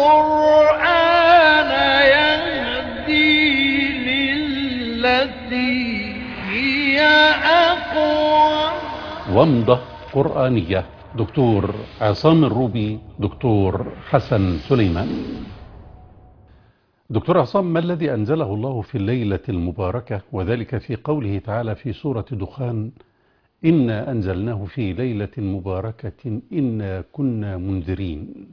القرآن يهدي للتي هي أقوم. ومضة قرآنية، دكتور عصام الروبي، دكتور حسن سليمان. دكتور عصام، ما الذي أنزله الله في الليلة المباركة وذلك في قوله تعالى في سورة دخان: إنا أنزلناه في ليلة مباركة إنا كنا منذرين؟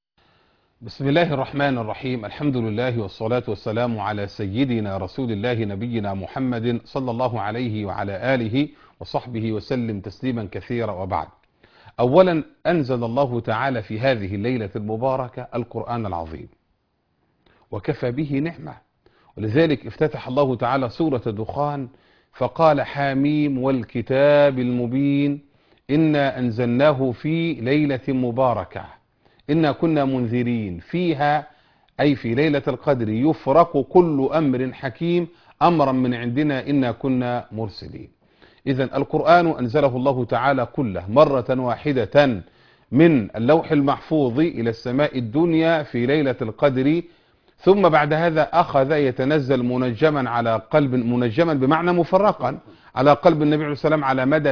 بسم الله الرحمن الرحيم. الحمد لله والصلاة والسلام على سيدنا رسول الله نبينا محمد صلى الله عليه وعلى آله وصحبه وسلم تسليما كثيرا، وبعد. أولا، أنزل الله تعالى في هذه الليلة المباركة القرآن العظيم، وكفى به نعمة. ولذلك افتتح الله تعالى سورة دخان فقال: حاميم والكتاب المبين إنا أنزلناه في ليلة مباركة إنا كنا منذرين فيها، أي في ليلة القدر، يفرق كل أمر حكيم أمرا من عندنا إنا كنا مرسلين. إذن القرآن أنزله الله تعالى كله مرة واحدة من اللوح المحفوظ إلى السماء الدنيا في ليلة القدر، ثم بعد هذا أخذ يتنزل منجما على قلب، منجما بمعنى مفرقا على قلب النبي عليه السلام على مدى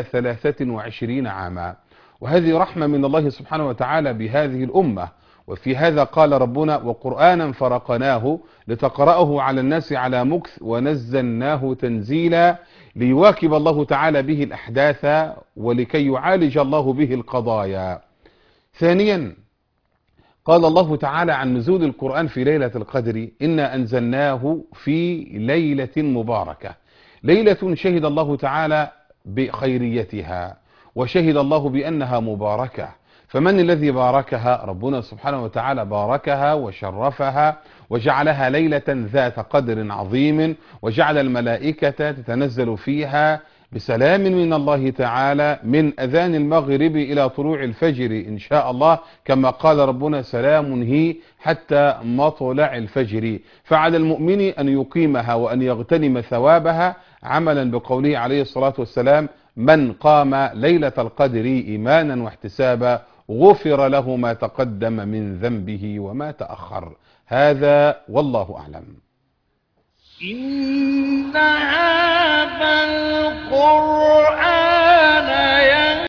23 عاما. وهذه رحمة من الله سبحانه وتعالى بهذه الأمة. وفي هذا قال ربنا: وقرآنا فرقناه لتقرأه على الناس على مكث ونزلناه تنزيلا، ليواكب الله تعالى به الأحداث ولكي يعالج الله به القضايا. ثانيا، قال الله تعالى عن نزول القرآن في ليلة القدر: إنا أنزلناه في ليلة مباركة، ليلة شهد الله تعالى بخيريتها وشهد الله بأنها مباركة. فمن الذي باركها؟ ربنا سبحانه وتعالى باركها وشرفها وجعلها ليلة ذات قدر عظيم، وجعل الملائكة تتنزل فيها بسلام من الله تعالى من أذان المغرب إلى طلوع الفجر إن شاء الله، كما قال ربنا: سلام هي حتى مطلع الفجر. فعلى المؤمن أن يقيمها وأن يغتنم ثوابها، عملا بقوله عليه الصلاة والسلام: من قام ليلة القدر إيمانا واحتسابا غفر له ما تقدم من ذنبه وما تأخر. هذا والله أعلم. إن هذا القرآن